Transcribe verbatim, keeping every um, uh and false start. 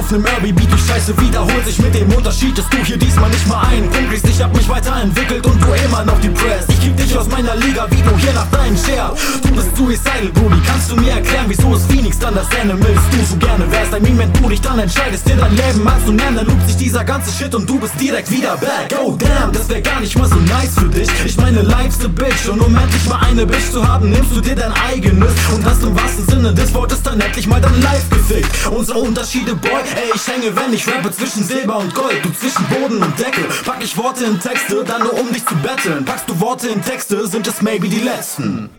auf nem Irby-Beat. Die Scheiße wiederholt sich mit dem Unterschied, dass du hier diesmal nicht mal einen Punkt kriegst. Ich hab mich weiterentwickelt und du immer noch depressed. Ich kick dich aus meiner Liga, wie du hier nach deinen Share. Du bist suicidal, Brudi, kannst du mir erklären, wieso es Phoenix dann das Animals du so gerne wärst? I mean, wenn du dich dann entscheidest, dir dein Leben mal zu nennen, dann loopt sich dieser ganze Shit und du bist direkt wieder back. Oh damn, das wär gar nicht mal so nice für dich. Ich meine, life's a bitch und um endlich mal eine Bitch zu haben, nimmst du dir dein eigenes und hast im wahrsten Sinne des Wortes dann endlich mal dein Life gefickt. Unsere Unterschiede, boy, ey, ich hänge, wenn ich rappe, zwischen Silber und Gold, du zwischen Boden und Decke. Pack ich Worte in Texte, dann nur um dich zu betteln. Packst du Worte in Texte, sind es maybe die letzten.